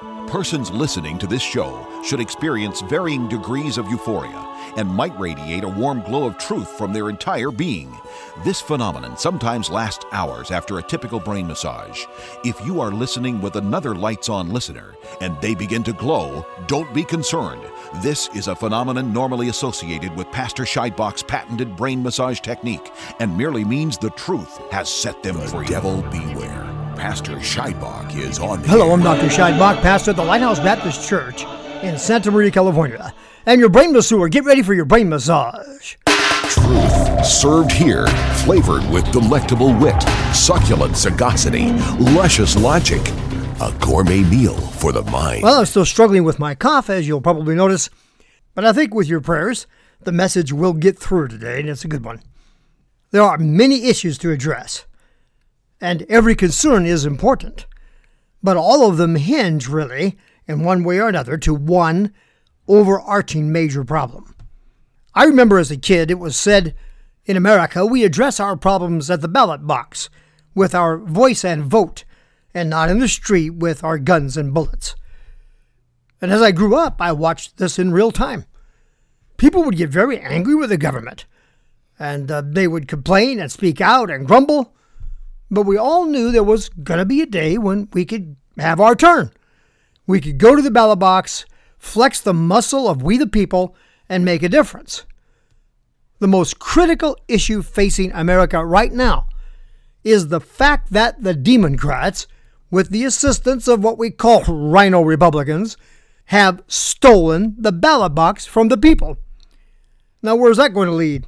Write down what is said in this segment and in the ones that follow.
Persons listening to this show should experience varying degrees of euphoria and might radiate a warm glow of truth from their entire being. This phenomenon sometimes lasts hours after a typical brain massage. If you are listening with another lights-on listener and they begin to glow, don't be concerned. This is a phenomenon normally associated with Pastor Scheidbach's patented brain massage technique and merely means the truth has set them free. Devil beware. Pastor Scheidbach is on the Hello, air. I'm Dr. Scheidbach, pastor at the Lighthouse Baptist Church in Santa Maria, California. And your brain masseur, get ready for your brain massage. Truth served here, flavored with delectable wit, succulent sagacity, luscious logic. A gourmet meal for the mind. Well, I'm still struggling with my cough, as you'll probably notice. But I think with your prayers, the message will get through today, and it's a good one. There are many issues to address, and every concern is important. But all of them hinge, really, in one way or another, to one overarching major problem. I remember as a kid, it was said, in America, we address our problems at the ballot box, with our voice and vote, and not in the street with our guns and bullets. And as I grew up, I watched this in real time. People would get very angry with the government, and they would complain and speak out and grumble, but we all knew there was going to be a day when we could have our turn. We could go to the ballot box, flex the muscle of we the people, and make a difference. The most critical issue facing America right now is the fact that the Democrats, with the assistance of what we call rhino Republicans, have stolen the ballot box from the people. Now, where's that going to lead?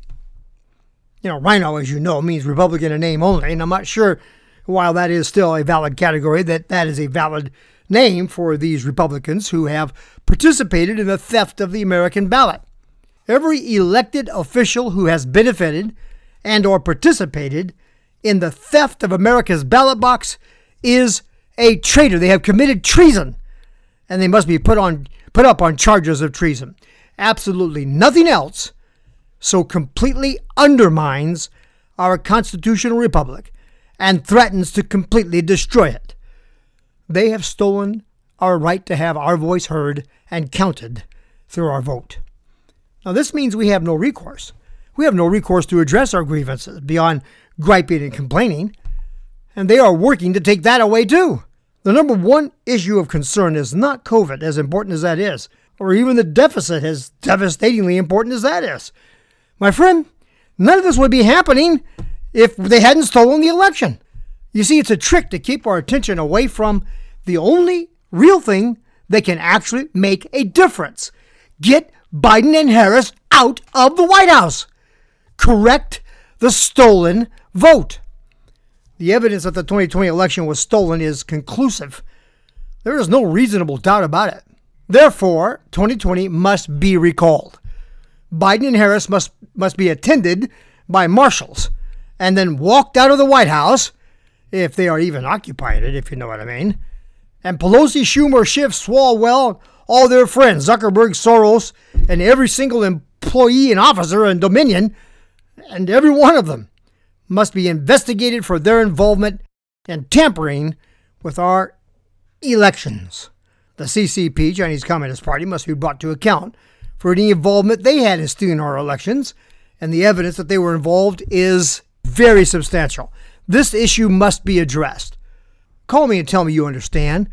Rhino, as you know, means Republican in name only, and I'm not sure, while that is still a valid category, that is a valid name for these Republicans who have participated in the theft of the American ballot. Every elected official who has benefited and or participated in the theft of America's ballot box is a traitor. They have committed treason, and they must be put up on charges of treason. Absolutely nothing else so completely undermines our constitutional republic and threatens to completely destroy it. They have stolen our right to have our voice heard and counted through our vote. Now, this means we have no recourse. We have no recourse to address our grievances beyond griping and complaining, and they are working to take that away too. The number one issue of concern is not COVID, as important as that is, or even the deficit, as devastatingly important as that is. My friend, none of this would be happening if they hadn't stolen the election. You see, it's a trick to keep our attention away from the only real thing that can actually make a difference. Get Biden and Harris out of the White House. Correct the stolen vote. The evidence that the 2020 election was stolen is conclusive. There is no reasonable doubt about it. Therefore, 2020 must be recalled. Biden and Harris must be attended by marshals and then walked out of the White House, if they are even occupying it, if you know what I mean. And Pelosi, Schumer, Schiff, Swalwell, all their friends, Zuckerberg, Soros, and every single employee and officer in Dominion, and every one of them must be investigated for their involvement in tampering with our elections. The CCP, Chinese Communist Party, must be brought to account for any involvement they had in stealing our elections, and the evidence that they were involved is very substantial. This issue must be addressed. Call me and tell me you understand.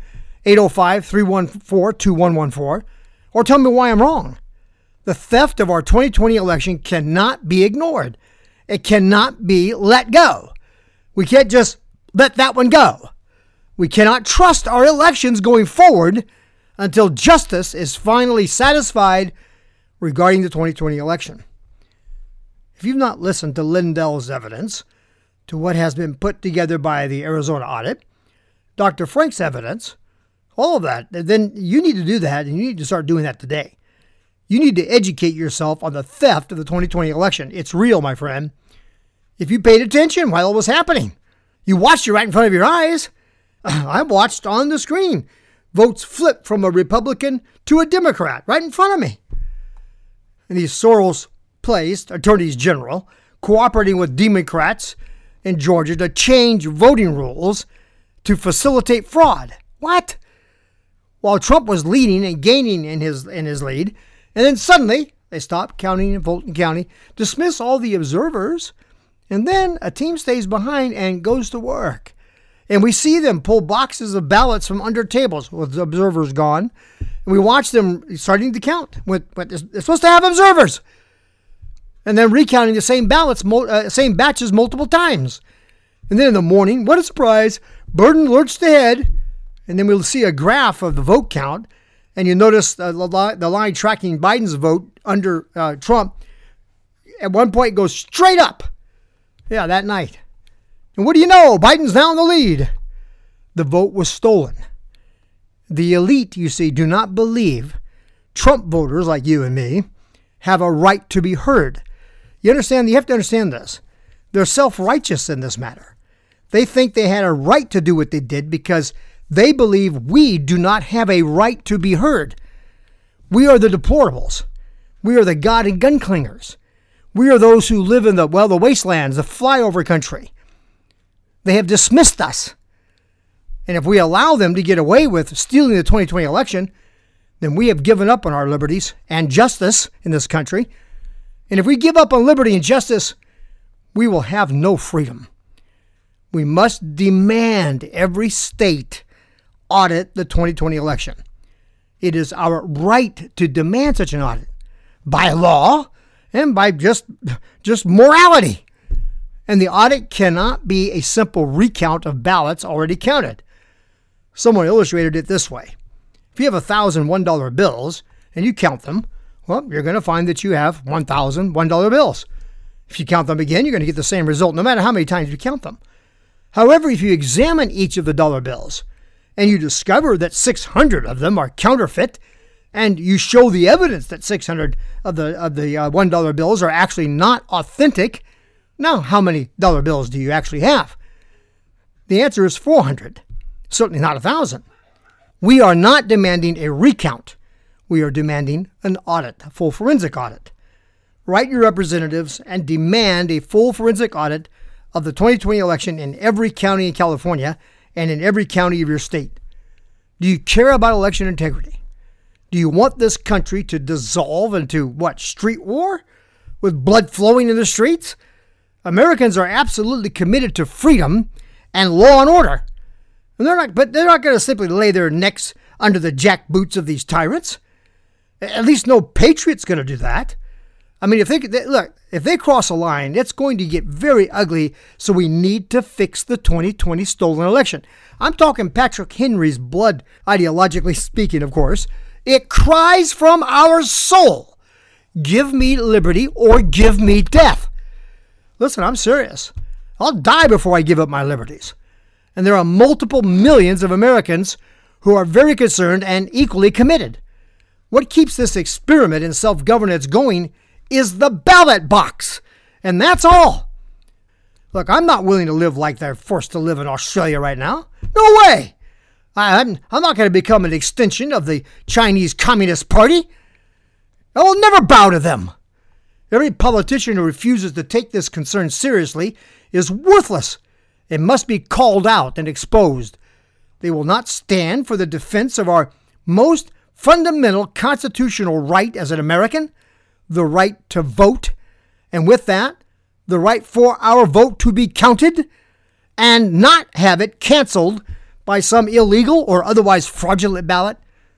805-314-2114, or tell me why I'm wrong. The theft of our 2020 election cannot be ignored. It cannot be let go. We can't just let that one go. We cannot trust our elections going forward until justice is finally satisfied regarding the 2020 election. If you've not listened to Lindell's evidence, to what has been put together by the Arizona audit, Dr. Frank's evidence, all of that, then you need to do that, and you need to start doing that today. You need to educate yourself on the theft of the 2020 election. It's real, my friend. If you paid attention while it was happening, you watched it right in front of your eyes. I watched on the screen votes flip from a Republican to a Democrat right in front of me. And these Soros-placed attorneys general cooperating with Democrats in Georgia to change voting rules to facilitate fraud. What? while Trump was leading and gaining in his lead. And then suddenly they stop counting in Fulton County, dismiss all the observers, and then a team stays behind and goes to work. And we see them pull boxes of ballots from under tables with the observers gone. And we watch them starting to count. They're supposed to have observers. And then recounting the same ballots, same batches multiple times. And then in the morning, what a surprise, Burden lurched ahead. And then we'll see a graph of the vote count. And you notice the line tracking Biden's vote under Trump at one point goes straight up. Yeah, that night. And what do you know? Biden's now in the lead. The vote was stolen. The elite, you see, do not believe Trump voters like you and me have a right to be heard. You understand? You have to understand this. They're self-righteous in this matter. They think they had a right to do what they did because they believe we do not have a right to be heard. We are the deplorables. We are the God and gun clingers. We are those who live in the wastelands, the flyover country. They have dismissed us. And if we allow them to get away with stealing the 2020 election, then we have given up on our liberties and justice in this country. And if we give up on liberty and justice, we will have no freedom. We must demand every state audit the 2020 election. It is our right to demand such an audit by law and by just morality. And the audit cannot be a simple recount of ballots already counted. Someone illustrated it this way. If you have 1,000 $1 bills and you count them, well, you're going to find that you have 1,000 $1 bills. If you count them again, you're going to get the same result no matter how many times you count them. However, if you examine each of the dollar bills and you discover that 600 of them are counterfeit, and you show the evidence that 600 of the $1 bills are actually not authentic, now how many dollar bills do you actually have? The answer is 400. Certainly not 1,000. We are not demanding a recount. We are demanding an audit, a full forensic audit. Write your representatives and demand a full forensic audit of the 2020 election in every county in California and in every county of your state. Do you care about election integrity? Do you want this country to dissolve into street war with blood flowing in the streets? Americans are absolutely committed to freedom and law and order. And they're not going to simply lay their necks under the jackboots of these tyrants. At least no patriot's going to do that. I mean, if they cross a line, it's going to get very ugly. So we need to fix the 2020 stolen election. I'm talking Patrick Henry's blood, ideologically speaking, of course. It cries from our soul. Give me liberty or give me death. Listen, I'm serious. I'll die before I give up my liberties. And there are multiple millions of Americans who are very concerned and equally committed. What keeps this experiment in self-governance going is the ballot box. And that's all. Look, I'm not willing to live like they're forced to live in Australia right now. No way. I'm not going to become an extension of the Chinese Communist Party. I will never bow to them. Every politician who refuses to take this concern seriously is worthless and must be called out and exposed. They will not stand for the defense of our most fundamental constitutional right as an American, the right to vote, and with that, the right for our vote to be counted and not have it canceled by some illegal or otherwise fraudulent ballot.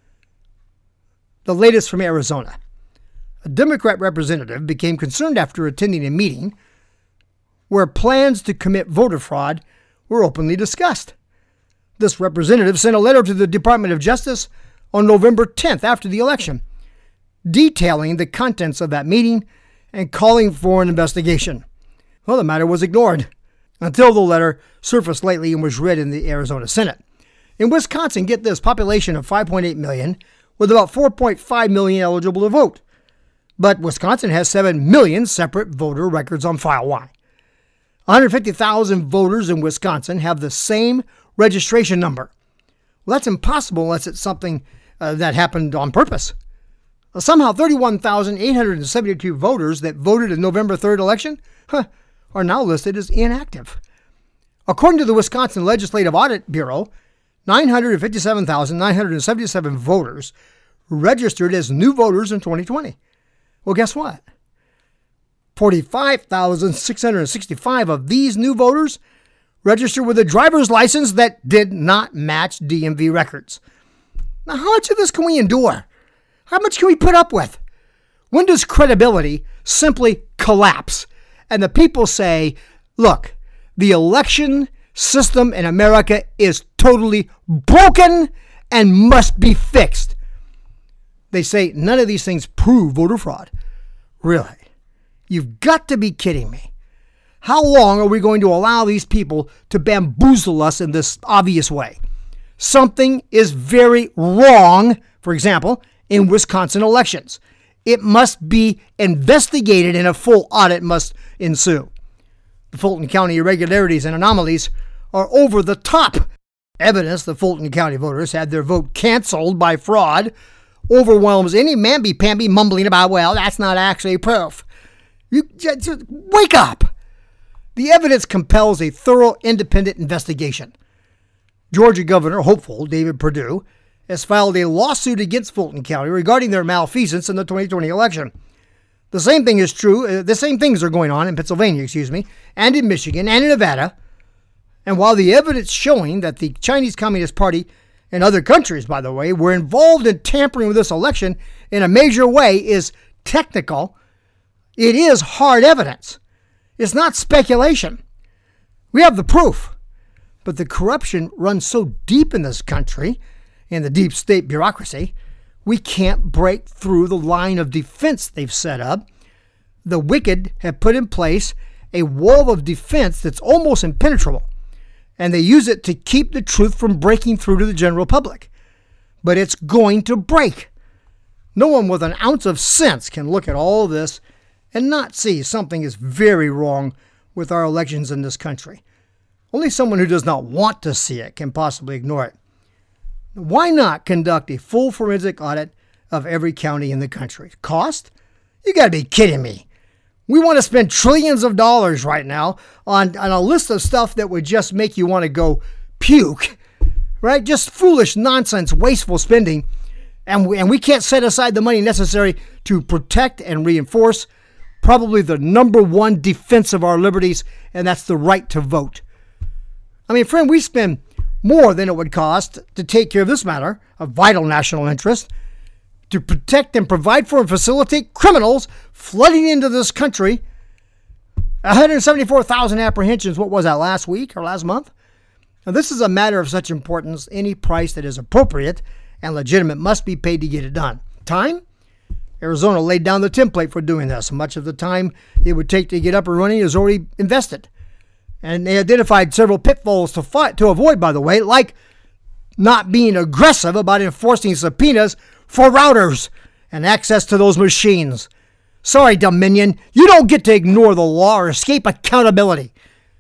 The latest from Arizona. A Democrat representative became concerned after attending a meeting where plans to commit voter fraud were openly discussed. This representative sent a letter to the Department of Justice on November 10th after the election, detailing the contents of that meeting and calling for an investigation. Well, the matter was ignored until the letter surfaced lately and was read in the Arizona Senate. In Wisconsin, get this, population of 5.8 million with about 4.5 million eligible to vote. But Wisconsin has 7 million separate voter records on file. Why? 150,000 voters in Wisconsin have the same registration number. Well, that's impossible unless it's something that happened on purpose. Somehow 31,872 voters that voted in November 3rd election are now listed as inactive. According to the Wisconsin Legislative Audit Bureau, 957,977 voters registered as new voters in 2020. Well, guess what? 45,665 of these new voters registered with a driver's license that did not match DMV records. Now, how much of this can we endure? How much can we put up with? When does credibility simply collapse and the people say, look, the election system in America is totally broken and must be fixed? They say none of these things prove voter fraud. Really? You've got to be kidding me. How long are we going to allow these people to bamboozle us in this obvious way? Something is very wrong, for example, in Wisconsin elections. It must be investigated and a full audit must ensue. The Fulton County irregularities and anomalies are over the top. Evidence the Fulton County voters had their vote canceled by fraud overwhelms any mamby-pamby mumbling about, well, that's not actually proof. You just wake up. The evidence compels a thorough, independent investigation. Georgia Governor hopeful David Perdue has filed a lawsuit against Fulton County regarding their malfeasance in the 2020 election. The same thing is true. The same things are going on in Pennsylvania, and in Michigan, and in Nevada. And while the evidence showing that the Chinese Communist Party and other countries, by the way, were involved in tampering with this election in a major way is technical, it is hard evidence. It's not speculation. We have the proof. But the corruption runs so deep in this country, in the deep state bureaucracy, we can't break through the line of defense they've set up. The wicked have put in place a wall of defense that's almost impenetrable, and they use it to keep the truth from breaking through to the general public. But it's going to break. No one with an ounce of sense can look at all this and not see something is very wrong with our elections in this country. Only someone who does not want to see it can possibly ignore it. Why not conduct a full forensic audit of every county in the country? Cost? You got to be kidding me. We want to spend trillions of dollars right now on a list of stuff that would just make you want to go puke, right? Just foolish nonsense, wasteful spending. And we can't set aside the money necessary to protect and reinforce probably the number one defense of our liberties, and that's the right to vote. I mean, friend, we spend more than it would cost to take care of this matter of vital national interest, to protect and provide for and facilitate criminals flooding into this country. 174,000 apprehensions, what was that, last week or last month? Now, this is a matter of such importance, any price that is appropriate and legitimate must be paid to get it done. Time? Arizona laid down the template for doing this. Much of the time it would take to get up and running is already invested. And they identified several pitfalls to avoid, by the way, like not being aggressive about enforcing subpoenas for routers and access to those machines. Sorry, Dominion, you don't get to ignore the law or escape accountability.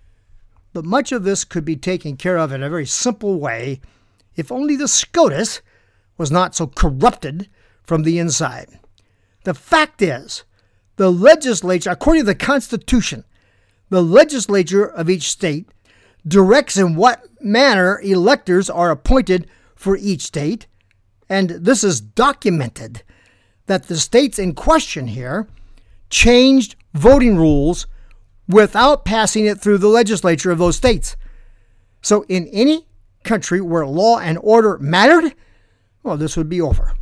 But much of this could be taken care of in a very simple way if only the SCOTUS was not so corrupted from the inside. The fact is, the legislature, according to the Constitution, the legislature of each state directs in what manner electors are appointed for each state, and this is documented that the states in question here changed voting rules without passing it through the legislature of those states. So in any country where law and order mattered, well, this would be over.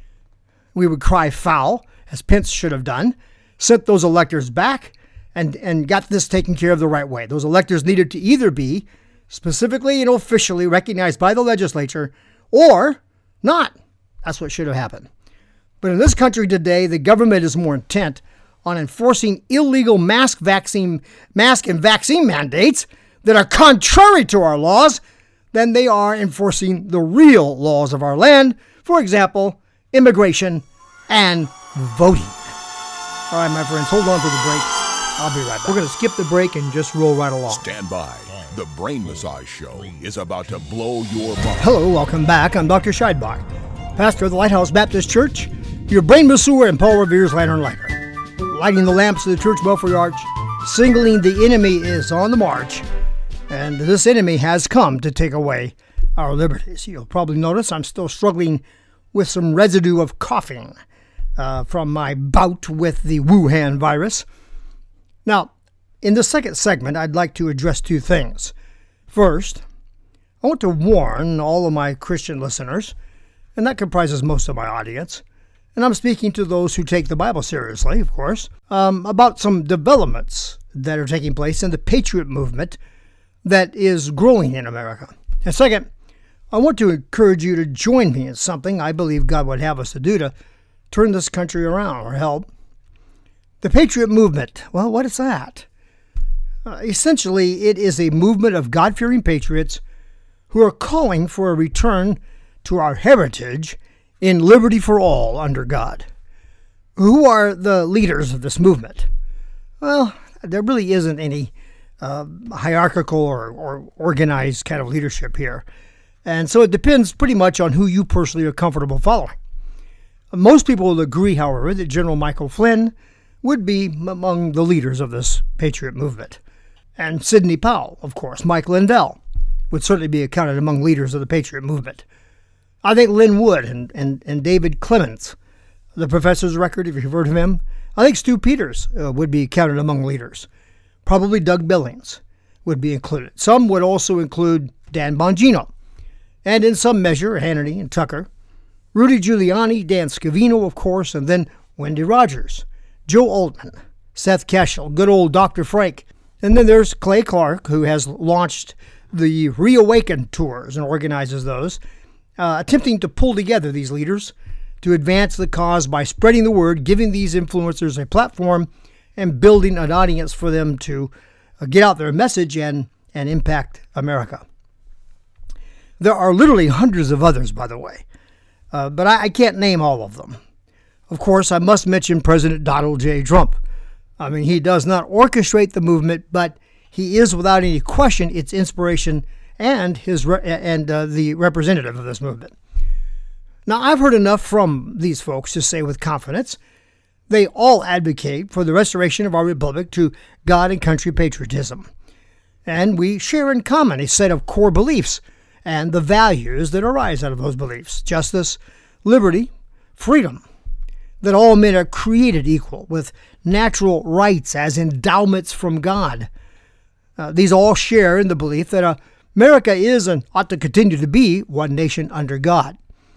We would cry foul, as Pence should have done, sent those electors back, and got this taken care of the right way. Those electors needed to either be specifically and officially recognized by the legislature or not. That's what should have happened. But in this country today, the government is more intent on enforcing illegal mask and vaccine mandates that are contrary to our laws than they are enforcing the real laws of our land. For example, immigration and voting. All right, my friends, hold on to the break. I'll be right back. We're going to skip the break and just roll right along. Stand by. The Brain Massage Show is about to blow your mind. Hello, welcome back. I'm Dr. Scheidbach, pastor of the Lighthouse Baptist Church, your brain masseur and Paul Revere's lantern lighter. Lighting the lamps of the church belfry arch, signaling the enemy is on the march, and this enemy has come to take away our liberties. You'll probably notice I'm still struggling with some residue of coughing from my bout with the Wuhan virus. Now, in the second segment, I'd like to address two things. First, I want to warn all of my Christian listeners, and that comprises most of my audience, and I'm speaking to those who take the Bible seriously, of course, about some developments that are taking place in the Patriot movement that is growing in America. And second, I want to encourage you to join me in something I believe God would have us to do to turn this country around or help. The Patriot movement, well, what is that? Essentially, it is a movement of God-fearing patriots who are calling for a return to our heritage in liberty for all under God. Who are the leaders of this movement? Well, there really isn't any hierarchical or organized kind of leadership here. And so it depends pretty much on who you personally are comfortable following. Most people will agree, however, that General Michael Flynn would be among the leaders of this Patriot movement. And Sidney Powell, of course, Mike Lindell, would certainly be accounted among leaders of the Patriot movement. I think Lin Wood and David Clements, the professor's record, if you've heard of him. I think Stu Peters would be counted among leaders. Probably Doug Billings would be included. Some would also include Dan Bongino, and in some measure, Hannity and Tucker, Rudy Giuliani, Dan Scavino, of course, and then Wendy Rogers, Joe Altman, Seth Keshel, good old Dr. Frank. And then there's Clay Clark, who has launched the Reawaken tours and organizes those, attempting to pull together these leaders to advance the cause by spreading the word, giving these influencers a platform, and building an audience for them to get out their message and impact America. There are literally hundreds of others, by the way, but I can't name all of them. Of course, I must mention President Donald J. Trump. I mean, he does not orchestrate the movement, but he is, without any question, its inspiration and the representative of this movement. Now, I've heard enough from these folks to say with confidence they all advocate for the restoration of our republic to God and country patriotism. And we share in common a set of core beliefs and the values that arise out of those beliefs: justice, liberty, freedom, that all men are created equal with natural rights as endowments from God. These all share in the belief that America is and ought to continue to be one nation under God.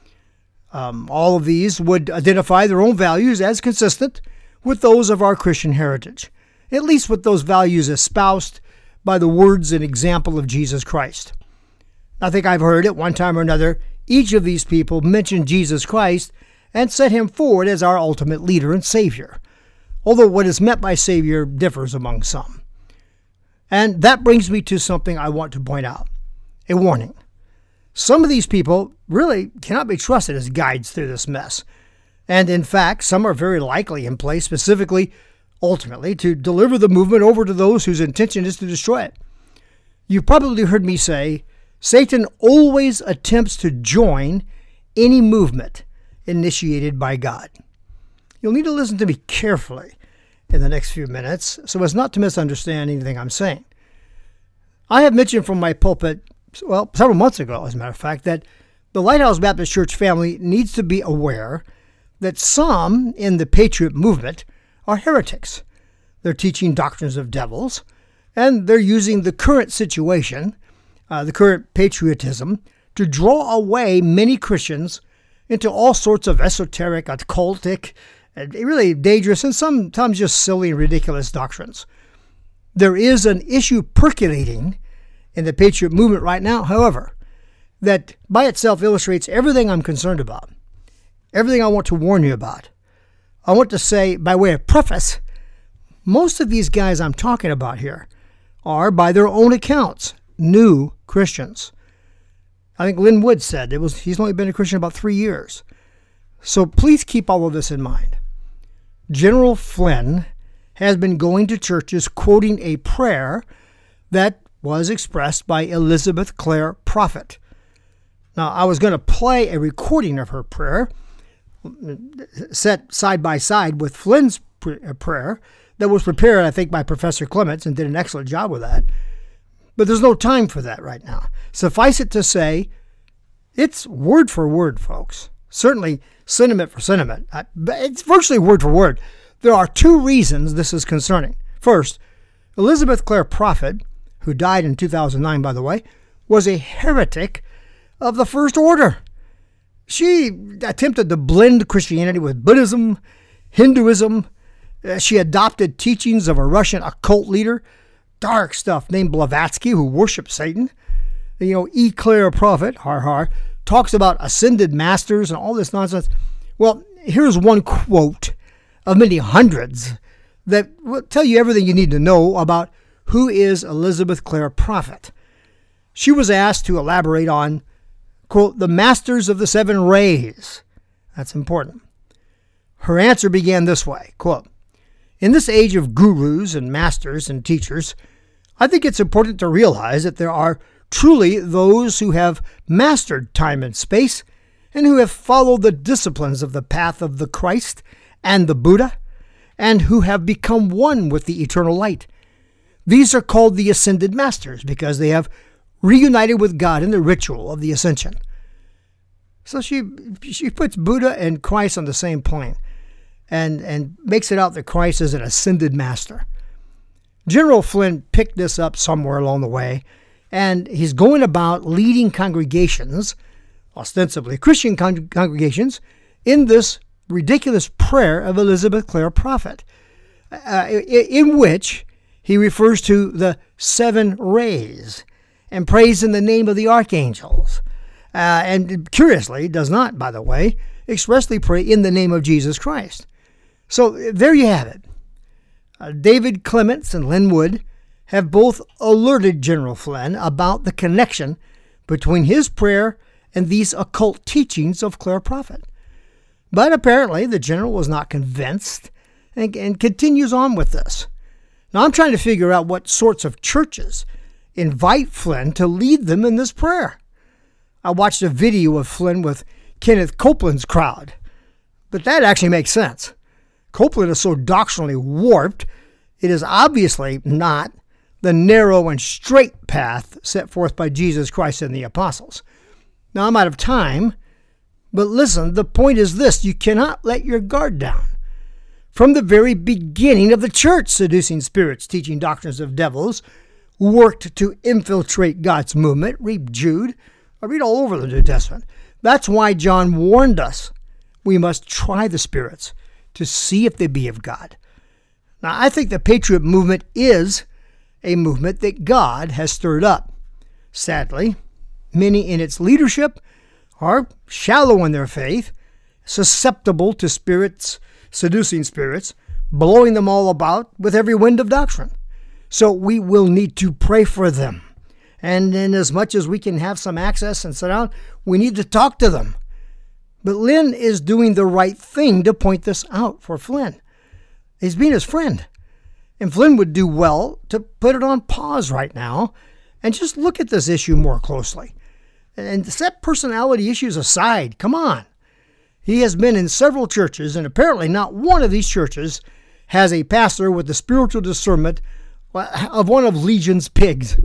All of these would identify their own values as consistent with those of our Christian heritage, at least with those values espoused by the words and example of Jesus Christ. I think I've heard at one time or another each of these people mention Jesus Christ and set him forward as our ultimate leader and Savior, although what is meant by Savior differs among some. And that brings me to something I want to point out, a warning. Some of these people really cannot be trusted as guides through this mess. And in fact, some are very likely in place specifically, ultimately, to deliver the movement over to those whose intention is to destroy it. You've probably heard me say, Satan always attempts to join any movement initiated by God. You'll need to listen to me carefully in the next few minutes so as not to misunderstand anything I'm saying. I have mentioned from my pulpit, well, several months ago, as a matter of fact, that the Lighthouse Baptist Church family needs to be aware that some in the Patriot movement are heretics. They're teaching doctrines of devils, and they're using the current situation, the current patriotism, to draw away many Christians into all sorts of esoteric, occultic, and really dangerous, and sometimes just silly and ridiculous doctrines. There is an issue percolating in the Patriot movement right now, however, that by itself illustrates everything I'm concerned about, everything I want to warn you about. I want to say, by way of preface, most of these guys I'm talking about here are, by their own accounts, new Christians. I think Lin Wood said he's only been a Christian about 3 years. So please keep all of this in mind. General Flynn has been going to churches quoting a prayer that was expressed by Elizabeth Clare Prophet. Now, I was going to play a recording of her prayer set side by side with Flynn's prayer that was prepared, I think, by Professor Clements and did an excellent job with that. But there's no time for that right now. Suffice it to say, It's word for word, folks. Certainly sentiment for sentiment. It's virtually word for word. There are two reasons this is concerning. First, Elizabeth Clare Prophet, who died in 2009, by the way, was a heretic of the First Order. She attempted to blend Christianity with Buddhism, Hinduism. She adopted teachings of a Russian occult leader, dark stuff, named Blavatsky, who worshipped Satan. E. Clare Prophet, talks about ascended masters and all this nonsense. Well, here's one quote of many hundreds that will tell you everything you need to know about who is Elizabeth Clare Prophet. She was asked to elaborate on, quote, the masters of the seven rays. That's important. Her answer began this way, quote, in this age of gurus and masters and teachers, I think it's important to realize that there are truly those who have mastered time and space and who have followed the disciplines of the path of the Christ and the Buddha and who have become one with the eternal light. These are called the ascended masters because they have reunited with God in the ritual of the ascension. So she puts Buddha and Christ on the same plane and makes it out that Christ is an ascended master. General Flynn picked this up somewhere along the way, and he's going about leading congregations, ostensibly Christian congregations, in this ridiculous prayer of Elizabeth Clare Prophet, in which he refers to the seven rays and prays in the name of the archangels. And curiously, does not, by the way, expressly pray in the name of Jesus Christ. So there you have it. David Clements and Lynn Wood have both alerted General Flynn about the connection between his prayer and these occult teachings of Clare Prophet. But apparently the general was not convinced and continues on with this. Now I'm trying to figure out what sorts of churches invite Flynn to lead them in this prayer. I watched a video of Flynn with Kenneth Copeland's crowd, but that actually makes sense. Copeland is so doctrinally warped, it is obviously not the narrow and straight path set forth by Jesus Christ and the apostles. Now, I'm out of time, but listen, the point is this: you cannot let your guard down. From the very beginning of the church, seducing spirits, teaching doctrines of devils, worked to infiltrate God's movement. Read Jude. I read all over the New Testament. That's why John warned us. We must try the spirits to see if they be of God. Now, I think the Patriot movement is a movement that God has stirred up. Sadly, many in its leadership are shallow in their faith, susceptible to spirits, seducing spirits, blowing them all about with every wind of doctrine. So we will need to pray for them. And in as much as we can have some access and sit down, we need to talk to them. But Lynn is doing the right thing to point this out for Flynn. He's being his friend. And Flynn would do well to put it on pause right now and just look at this issue more closely. And set personality issues aside. Come on. He has been in several churches, and apparently not one of these churches has a pastor with the spiritual discernment of one of Legion's pigs.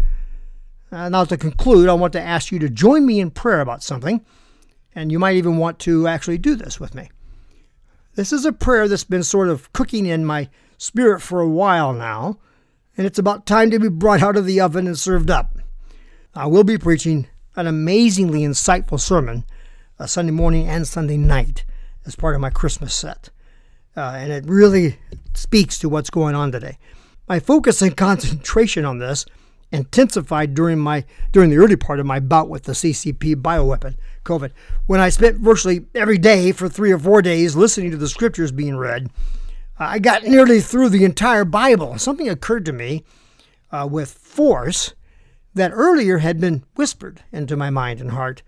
Now, to conclude, I want to ask you to join me in prayer about something, and you might even want to actually do this with me. This is a prayer that's been sort of cooking in my spirit for a while now, and it's about time to be brought out of the oven and served up. I will be preaching an amazingly insightful sermon Sunday morning and Sunday night as part of my Christmas set, and it really speaks to what's going on today. My focus and concentration on this intensified during the early part of my bout with the CCP bioweapon, COVID, when I spent virtually every day for 3 or 4 days listening to the scriptures being read. I got nearly through the entire Bible. Something occurred to me with force that earlier had been whispered into my mind and heart.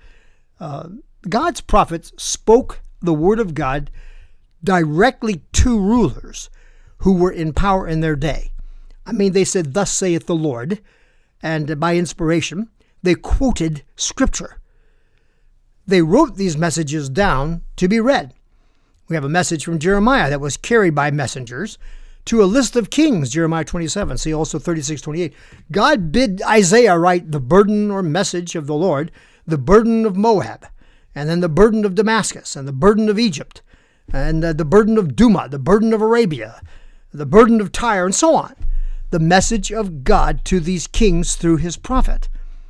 God's prophets spoke the word of God directly to rulers who were in power in their day. I mean, they said, "Thus saith the Lord," and by inspiration, they quoted Scripture. They wrote these messages down to be read. We have a message from Jeremiah that was carried by messengers to a list of kings, Jeremiah 27. See also 36:28. God bid Isaiah write the burden or message of the Lord the burden of Moab, and then the burden of Damascus, and the burden of Egypt, and the burden of Duma, the burden of Arabia, the burden of Tyre, and so on. The message of God to these kings through his prophet.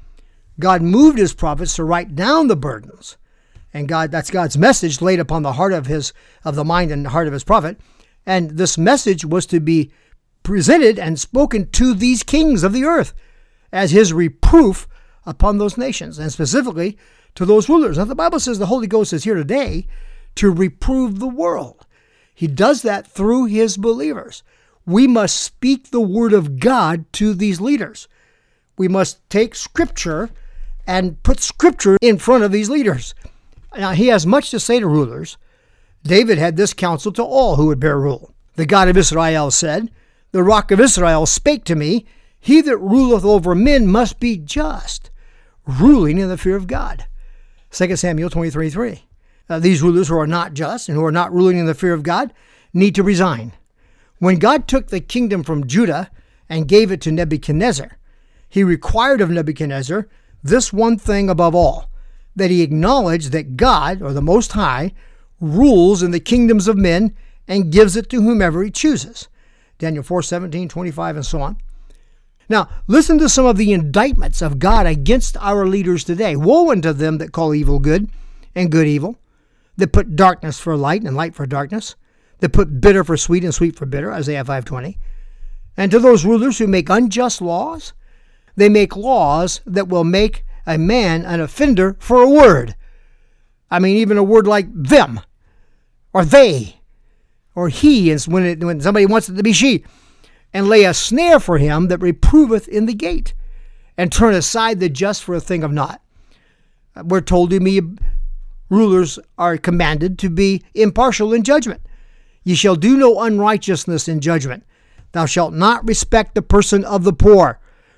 God moved his prophets to write down the burdens. And that's God's message laid upon the heart of the mind and heart of his prophet. And this message was to be presented and spoken to these kings of the earth as his reproof upon those nations, and specifically to those rulers. Now, the Bible says the Holy Ghost is here today to reprove the world. He does that through his believers. We must speak the word of God to these leaders. We must take Scripture and put Scripture in front of these leaders. Now, he has much to say to rulers. David had this counsel to all who would bear rule. The God of Israel said, "The Rock of Israel spake to me, he that ruleth over men must be just, ruling in the fear of God." 2 Samuel 23:3. These rulers who are not just and who are not ruling in the fear of God need to resign. When God took the kingdom from Judah and gave it to Nebuchadnezzar, he required of Nebuchadnezzar this one thing above all, that he acknowledged that God, or the Most High, rules in the kingdoms of men and gives it to whomever he chooses. Daniel 4:17, 25, and so on. Now, listen to some of the indictments of God against our leaders today. Woe unto them that call evil good and good evil, that put darkness for light and light for darkness, that put bitter for sweet and sweet for bitter, Isaiah 5:20. And to those rulers who make unjust laws, they make laws that will make a man an offender for a word. I mean, even a word like them, or they, or he, when somebody wants it to be she, and lay a snare for him that reproveth in the gate, and turn aside the just for a thing of naught. We're told to be, rulers are commanded to be impartial in judgment. Ye shall do no unrighteousness in judgment. Thou shalt not respect the person of the poor,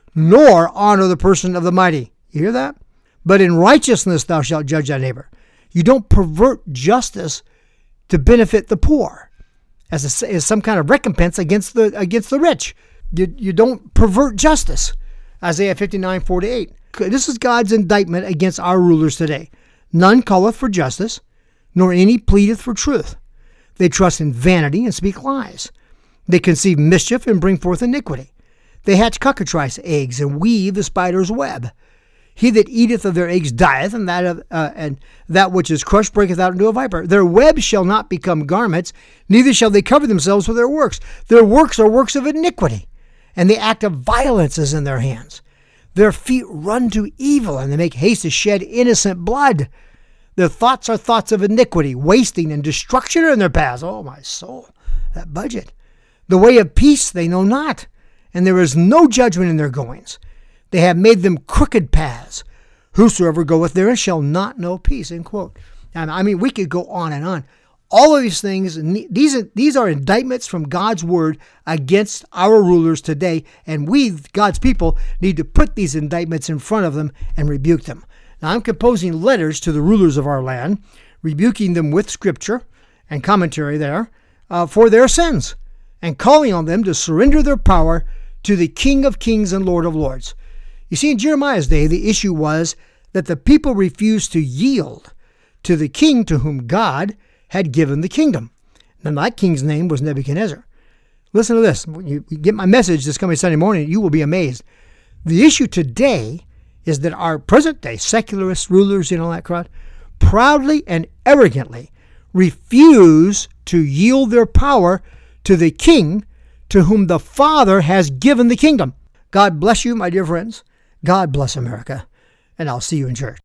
nor honor the person of the mighty. You hear that? But in righteousness thou shalt judge thy neighbor. You don't pervert justice to benefit the poor as some kind of recompense against the rich. You don't pervert justice. Isaiah 59:4-8. This is God's indictment against our rulers today. None calleth for justice, nor any pleadeth for truth. They trust in vanity and speak lies. They conceive mischief and bring forth iniquity. They hatch cockatrice eggs and weave the spider's web. He that eateth of their eggs dieth, and that which is crushed breaketh out into a viper. Their webs shall not become garments, neither shall they cover themselves with their works. Their works are works of iniquity, and the act of violence is in their hands. Their feet run to evil, and they make haste to shed innocent blood. Their thoughts are thoughts of iniquity, wasting and destruction are in their paths. Oh, my soul, that budget. The way of peace they know not, and there is no judgment in their goings. They have made them crooked paths. Whosoever goeth therein shall not know peace. End quote. And I mean, we could go on and on. All of these things, these are indictments from God's word against our rulers today, and we, God's people, need to put these indictments in front of them and rebuke them. Now, I'm composing letters to the rulers of our land, rebuking them with scripture and commentary there for their sins, and calling on them to surrender their power to the King of Kings and Lord of Lords. You see, in Jeremiah's day, the issue was that the people refused to yield to the king to whom God had given the kingdom. And that king's name was Nebuchadnezzar. Listen to this. When you get my message this coming Sunday morning, you will be amazed. The issue today is that our present day secularist rulers, all that crowd, proudly and arrogantly refuse to yield their power to the king to whom the Father has given the kingdom. God bless you, my dear friends. God bless America. And I'll see you in church.